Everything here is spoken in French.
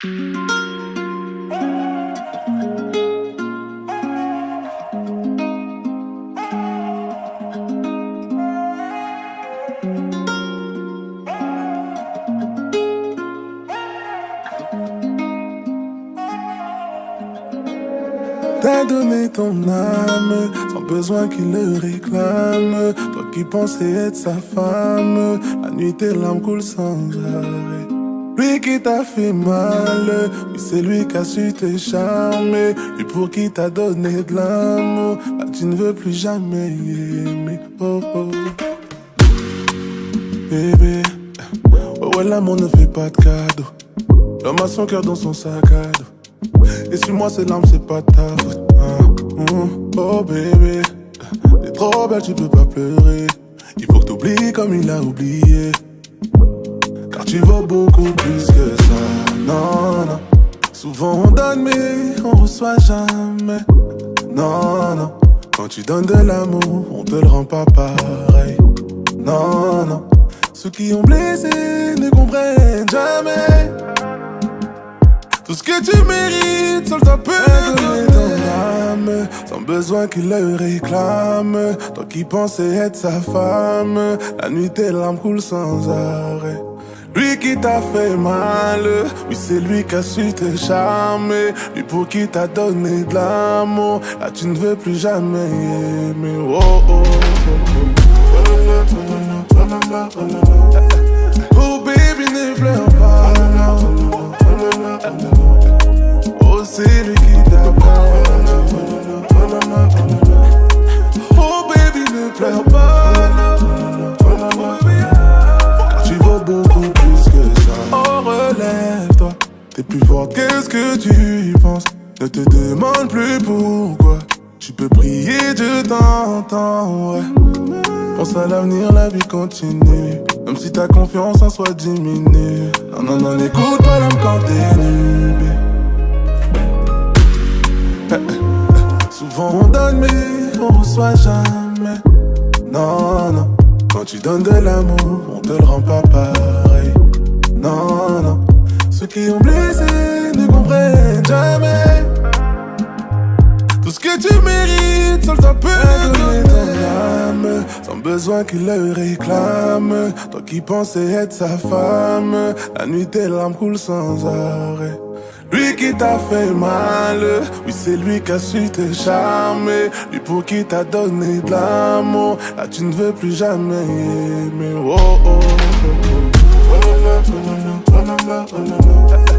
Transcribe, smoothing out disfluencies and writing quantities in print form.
T'as donné ton âme, sans besoin qu'il le réclame. Toi qui pensais être sa femme, la nuit tes larmes coulent sans arrêt. Lui qui t'a fait mal, oui c'est lui qui a su te charmer. Lui pour qui t'a donné de l'amour, là tu ne veux plus jamais aimer. Oh oh. Bébé, oh ouais l'amour ne fait pas de cadeau. L'homme a son cœur dans son sac à dos. Et sur moi ces larmes c'est pas ta faute. Oh bébé, t'es trop belle tu peux pas pleurer. Il faut que t'oublies comme il a oublié. Car tu vaux beaucoup plus que ça. Non, non. Souvent on donne mais on reçoit jamais. Non, non. Quand tu donnes de l'amour, on te le rend pas pareil. Non, non. Ceux qui ont blessé ne comprennent jamais. Tout ce que tu mérites, seul toi peux donner ton âme, sans besoin qu'il le réclame. Toi qui pensais être sa femme, la nuit tes larmes coulent sans arrêt. Lui qui t'a fait mal, oui c'est lui qui a su te charmer. Lui pour qui t'a donné de l'amour, là tu ne veux plus jamais aimer. Oh oh oh. Oh baby ne pleure pas. Oh c'est lui qui t'a perdu. Oh baby ne pleure pas. Car tu vaux beaucoup plus que ça. Oh relève-toi, t'es plus forte que ce que tu penses. Ne te demande plus pourquoi. Tu peux prier, Dieu t'entend, ouais. Pense à l'avenir, la vie continue. Même si ta confiance en soi diminue. Non, non, non, n'écoute pas l'homme quand t'es nu. Souvent on donne mais on reçoit jamais. Non, non. Quand tu donnes de l'amour, on te le rend pas pareil. Non, non. Ceux qui ont blessé ne comprennent jamais. Tout ce que tu mérites, seul toi peux donner ton âme, sans besoin qu'il le réclame. Toi qui pensais être sa femme, la nuit tes larmes coulent sans arrêt. Lui qui t'a fait mal, oui c'est lui qui a su te charmer. Lui pour qui t'a donné de l'amour, là tu ne veux plus jamais aimer. Oh oh oh oh.